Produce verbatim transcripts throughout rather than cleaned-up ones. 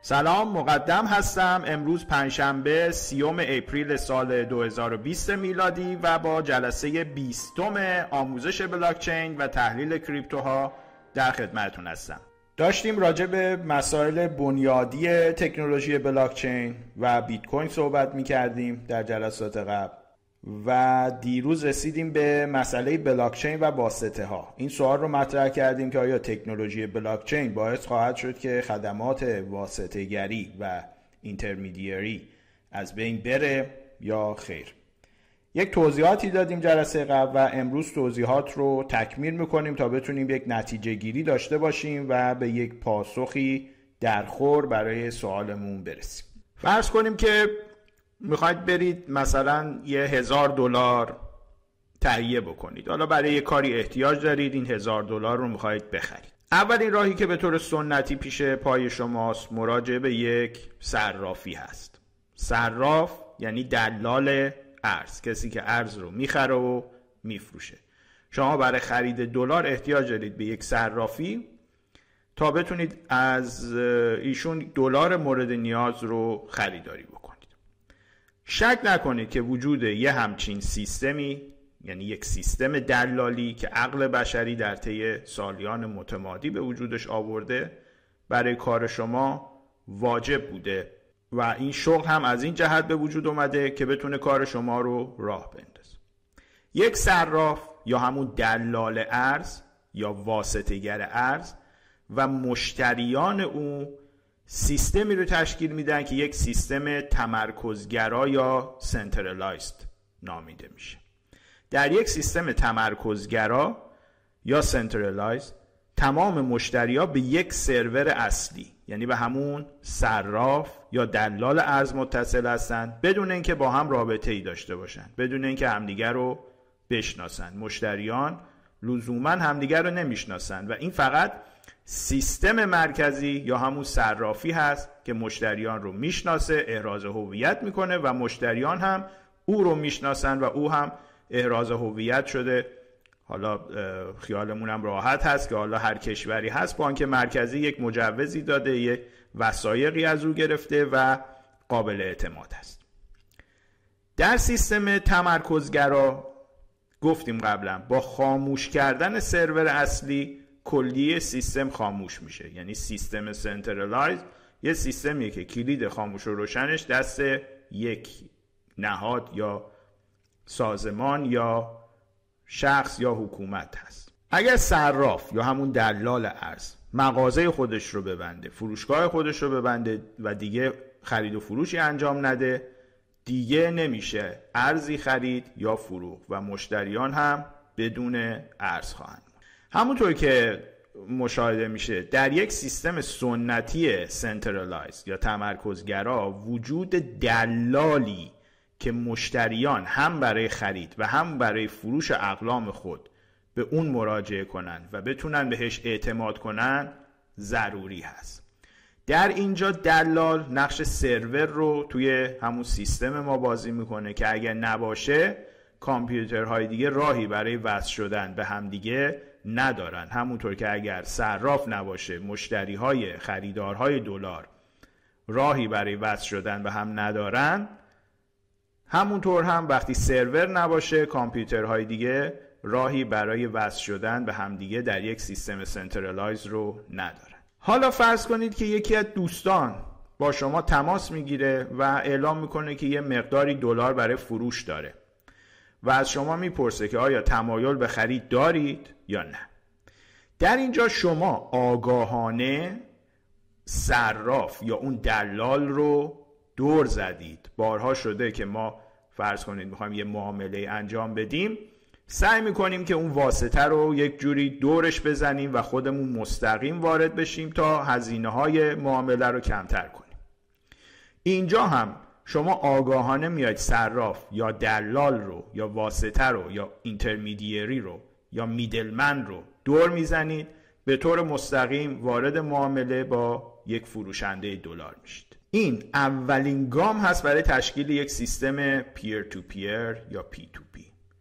سلام، مقدم هستم. امروز پنجشنبه سیوم اپریل سال دو هزار و بیست میلادی و با جلسه بیستم آموزش بلاکچین و تحلیل کریپتوها در خدمتتون هستم. داشتیم راجع به مسائل بنیادی تکنولوژی بلاکچین و بیت کوین صحبت می‌کردیم در جلسات قبل و دیروز رسیدیم به مسئله بلاکچین و واسطه ها. این سوال رو مطرح کردیم که آیا تکنولوژی بلاکچین باعث خواهد شد که خدمات واسطه گری و اینترمدیری از بین بره یا خیر. یک توضیحاتی دادیم جلسه قبل و امروز توضیحات رو تکمیل میکنیم تا بتونیم یک نتیجه گیری داشته باشیم و به یک پاسخی درخور برای سوالمون برسیم. فرض کنیم که میخواید برید مثلا یه هزار دلار تهیه بکنید. حالا برای یه کاری احتیاج دارید، این هزار دلار رو میخواید بخرید. اولین راهی که به طور سنتی پیش پای شماست مراجعه به یک صرافی هست. صراف یعنی دلال ارز، کسی که ارز رو میخره و میفروشه. شما برای خرید دلار احتیاج دارید به یک صرافی تا بتونید از ایشون دلار مورد نیاز رو خریداری بکنید. شک نکنید که وجود یه همچین سیستمی، یعنی یک سیستم دلالی که عقل بشری در طی سالیان متمادی به وجودش آورده، برای کار شما واجب بوده و این شغل هم از این جهت به وجود اومده که بتونه کار شما رو راه بندازه. یک صراف یا همون دلال ارز یا واسطه‌گر ارز و مشتریان اون سیستمی رو تشکیل میدن که یک سیستم تمرکزگرا یا سنترالایزد نامیده میشه. در یک سیستم تمرکزگرا یا سنترالایزد تمام مشتری‌ها به یک سرور اصلی، یعنی به همون صراف یا دلال ارز متصل هستن بدون اینکه با هم رابطه‌ای داشته باشن، بدون اینکه همدیگر رو بشناسن. مشتریان لزوما همدیگر رو نمیشناسن و این فقط سیستم مرکزی یا همون صرافی هست که مشتریان رو میشناسه، احراز هویت میکنه و مشتریان هم او رو میشناسن و او هم احراز هویت شده. حالا خیالمون هم راحت هست که حالا هر کشوری هست بانک مرکزی یک مجوزی داده، یک وثایقی از او گرفته و قابل اعتماد است. در سیستم تمرکزگرا گفتیم قبلا با خاموش کردن سرور اصلی کلی سیستم خاموش میشه. یعنی سیستم سنترالایز یه سیستمیه که کلید خاموش و روشنش دست یک نهاد یا سازمان یا شخص یا حکومت هست. اگر صراف یا همون دلال ارز مغازه خودش رو ببنده، فروشگاه خودش رو ببنده و دیگه خرید و فروشی انجام نده، دیگه نمیشه ارزی خرید یا فروخت و مشتریان هم بدون ارز خواهند. همونطور که مشاهده میشه در یک سیستم سنتی سنترالایز یا تمرکزگرا وجود دلالی که مشتریان هم برای خرید و هم برای فروش اقلام خود به اون مراجعه کنن و بتونن بهش اعتماد کنن ضروری هست. در اینجا دلال نقش سرور رو توی همون سیستم ما بازی میکنه که اگر نباشه کامپیوترهای دیگه راهی برای وصل شدن به هم دیگه ندارن. همونطور که اگر صراف نباشه مشتریهای خریدارهای دلار راهی برای وصل شدن به هم ندارن، همونطور هم وقتی سرور نباشه کامپیوترهای دیگه راهی برای وصل شدن به هم دیگه در یک سیستم سنترالایز رو ندارن. حالا فرض کنید که یکی از دوستان با شما تماس میگیره و اعلام میکنه که یه مقداری دلار برای فروش داره و از شما میپرسه که آیا تمایل به خرید دارید یا نه. در اینجا شما آگاهانه صراف یا اون دلال رو دور زدید. بارها شده که ما فرض کنید میخوایم یه معامله انجام بدیم، سعی میکنیم که اون واسطه رو یک جوری دورش بزنیم و خودمون مستقیم وارد بشیم تا هزینه های معامله رو کمتر کنیم. اینجا هم شما آگاهانه میاید صراف یا دلال رو یا واسطه رو یا اینترمدیری رو یا میدلمن رو دور میزنید، به طور مستقیم وارد معامله با یک فروشنده دلار میشید. این اولین گام هست برای تشکیل یک سیستم پیر تو پیر یا پی تو پی.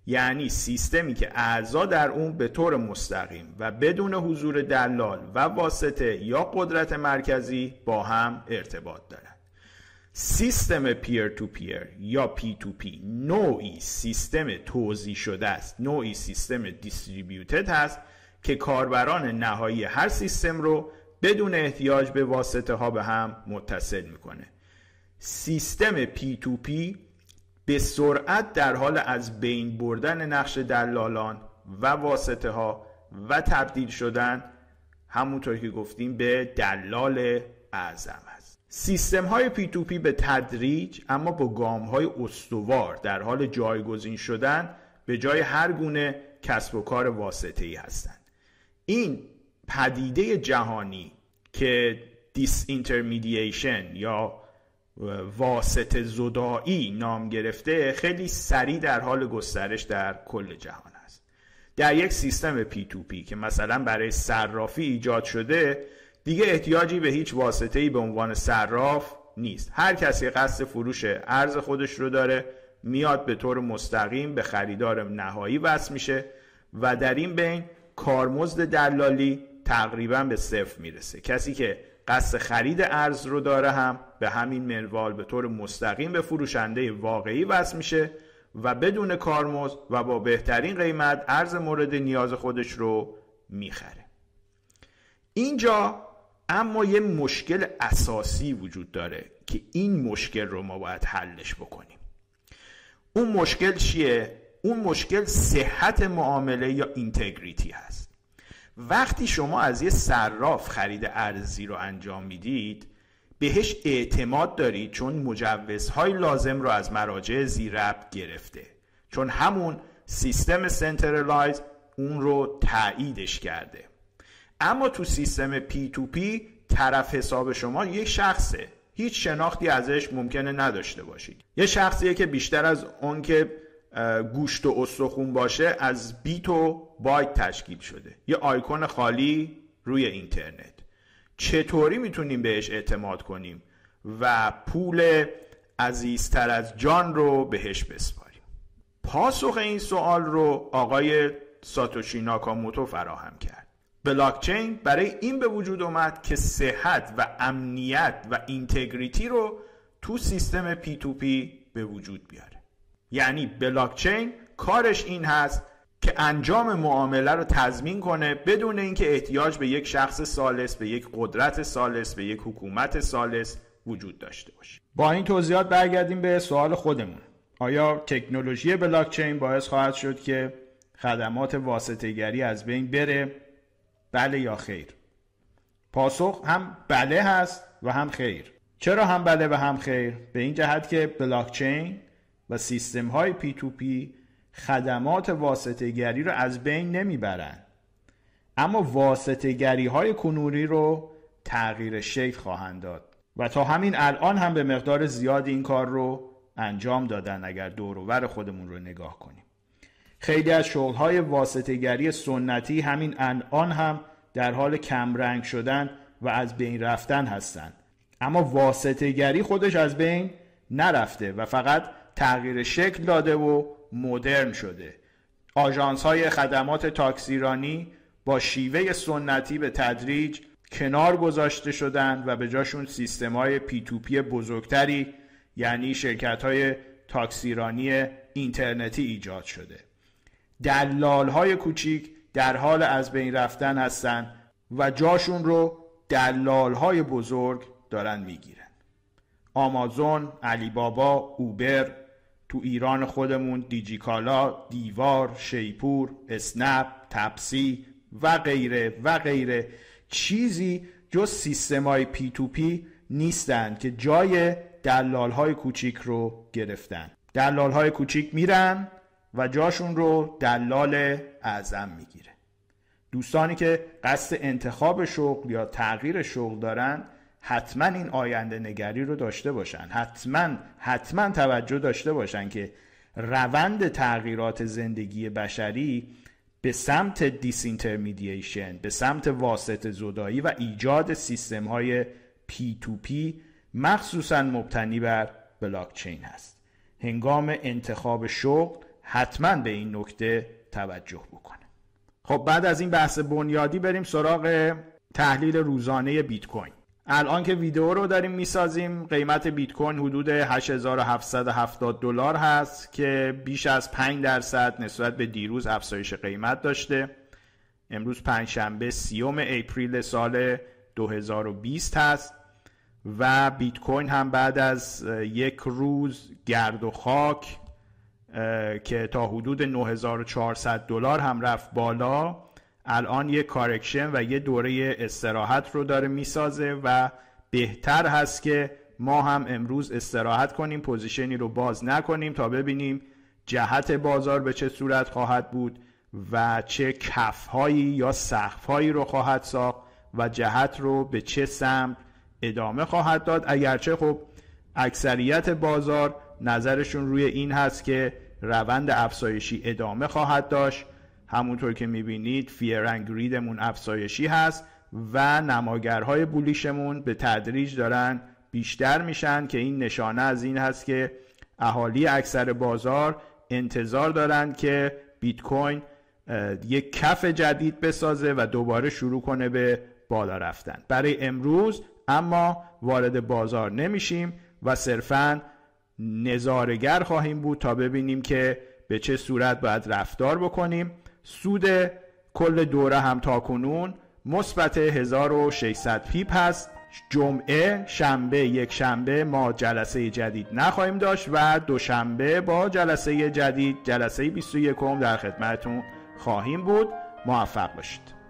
یعنی سیستمی که اعضا در اون به طور مستقیم و بدون حضور دلال و واسطه یا قدرت مرکزی با هم ارتباط دارند. سیستم پیر تو پیر یا پی تو پی نوعی سیستم توزیع شده است، نوعی سیستم دیستریبیوتد هست که کاربران نهایی هر سیستم رو بدون احتیاج به واسطه ها به هم متصل میکنه. سیستم پی تو پی به سرعت در حال از بین بردن نقش دلالان و واسطه ها و تبدیل شدن همونطور که گفتیم به دلال اعظم است. سیستم های پی تو پی به تدریج اما با گام های استوار در حال جایگزین شدن به جای هر گونه کسب و کار واسطه‌ای هستند. این پدیده جهانی که دیس اینترمدییشن یا واسطه زدایی نام گرفته خیلی سریع در حال گسترش در کل جهان است. در یک سیستم پی تو پی که مثلا برای صرافی ایجاد شده دیگه احتیاجی به هیچ واسطه‌ای به عنوان صراف نیست. هر کسی قصد فروش ارز خودش رو داره میاد به طور مستقیم به خریدار نهایی وصل میشه و در این بین کارمزد دلالی تقریبا به صفر میرسه. کسی که قصد خرید ارز رو داره هم به همین منوال به طور مستقیم به فروشنده واقعی وصل میشه و بدون کارمزد و با بهترین قیمت ارز مورد نیاز خودش رو میخره. اینجا اما یه مشکل اساسی وجود داره که این مشکل رو ما باید حلش بکنیم. اون مشکل چیه؟ اون مشکل صحت معامله یا اینتگریتی هست. وقتی شما از یه صراف خرید ارزی رو انجام میدید بهش اعتماد دارید چون مجوزهای لازم رو از مراجع ذی‌ربط گرفته، چون همون سیستم سنترالایز اون رو تاییدش کرده. اما تو سیستم پی تو پی طرف حساب شما یک شخصه، هیچ شناختی ازش ممکنه نداشته باشید. یه شخصیه که بیشتر از اون که گوشت و استخون باشه از بیت و بایت تشکیل شده، یه آیکون خالی روی اینترنت. چطوری میتونیم بهش اعتماد کنیم و پول عزیزتر از جان رو بهش بسپاریم؟ پاسخ این سوال رو آقای ساتوشی ناکاموتو فراهم کرد. بلاکچین برای این به وجود اومد که صحت و امنیت و اینتگریتی رو تو سیستم پی تو پی به وجود بیاره. یعنی بلاکچین کارش این هست که انجام معامله رو تضمین کنه بدون اینکه احتیاج به یک شخص ثالث، به یک قدرت ثالث، به یک حکومت ثالث وجود داشته باشه. با این توضیحات برگردیم به سوال خودمون. آیا تکنولوژی بلاکچین باعث خواهد شد که خدمات واسطه‌گری از بین بره؟ بله یا خیر؟ پاسخ هم بله هست و هم خیر. چرا هم بله و هم خیر؟ به این جهت که بلاکچین و سیستم های پی تو پی خدمات واسطه گری رو از بین نمیبرن، اما واسطه گری های کنونی رو تغییر شکل خواهند داد و تا همین الان هم به مقدار زیاد این کار رو انجام دادن. اگر دور و بر خودمون رو نگاه کنیم خیلی از شغل های واسطه گری سنتی همین الان هم در حال کمرنگ شدن و از بین رفتن هستن، اما واسطه گری خودش از بین نرفته و فقط تغییر شکل داده و مدرن شده. آژانس های خدمات تاکسیرانی با شیوه سنتی به تدریج کنار گذاشته شدن و به جاشون سیستم های پی تو پی بزرگتری یعنی شرکت های تاکسیرانی اینترنتی ایجاد شده. دلال های کوچیک در حال از بین رفتن هستن و جاشون رو دلال های بزرگ دارن میگیرن. آمازون، علی بابا، اوبر، تو ایران خودمون دیجیکالا، دیوار، شیپور، اسنپ، تپسی و غیره و غیره چیزی جز سیستم‌های پی تو پی نیستن که جای دلال‌های کوچیک رو گرفتن. دلال‌های کوچیک میرن و جاشون رو دلال اعظم میگیره. دوستانی که قصد انتخاب شغل یا تغییر شغل دارن حتما این آینده نگری رو داشته باشن، حتما حتما توجه داشته باشن که روند تغییرات زندگی بشری به سمت دیسینترمدییشن، به سمت واسطه زدایی و ایجاد سیستم های پی تو پی مخصوصا مبتنی بر بلاکچین هست. هنگام انتخاب شغل حتما به این نکته توجه بکنه. خب بعد از این بحث بنیادی بریم سراغ تحلیل روزانه بیت کوین. الان که ویدیو رو داریم میسازیم قیمت بیت کوین حدود هشت هزار و هفتصد و هفتاد دلار هست که بیش از پنج درصد نسبت به دیروز افزایش قیمت داشته. امروز پنجشنبه سیوم اپریل سال دو هزار و بیست هست و بیت کوین هم بعد از یک روز گرد و خاک که تا حدود نه هزار و چهارصد دلار هم رفت بالا، الان یک کارکشن و یه دوره استراحت رو داره میسازه و بهتر هست که ما هم امروز استراحت کنیم، پوزیشنی رو باز نکنیم تا ببینیم جهت بازار به چه صورت خواهد بود و چه کف‌هایی یا سقف‌هایی رو خواهد ساخت و جهت رو به چه سمت ادامه خواهد داد. اگرچه خب اکثریت بازار نظرشون روی این هست که روند افزایشی ادامه خواهد داشت. همونطور که میبینید فیر اند گریدمون افزایشی هست و نماگرهای بولیشمون به تدریج دارن بیشتر میشن که این نشانه از این هست که اهالی اکثر بازار انتظار دارن که بیت کوین یک کف جدید بسازه و دوباره شروع کنه به بالا رفتن. برای امروز اما وارد بازار نمیشیم و صرفاً نظاره‌گر خواهیم بود تا ببینیم که به چه صورت باید رفتار بکنیم. سود کل دوره هم تاکنون مثبت هزار و ششصد پیپ هست. جمعه، شنبه، یک شنبه ما جلسه جدید نخواهیم داشت و دوشنبه با جلسه جدید، جلسه بیست و یکم در خدمتتون خواهیم بود. موفق باشید.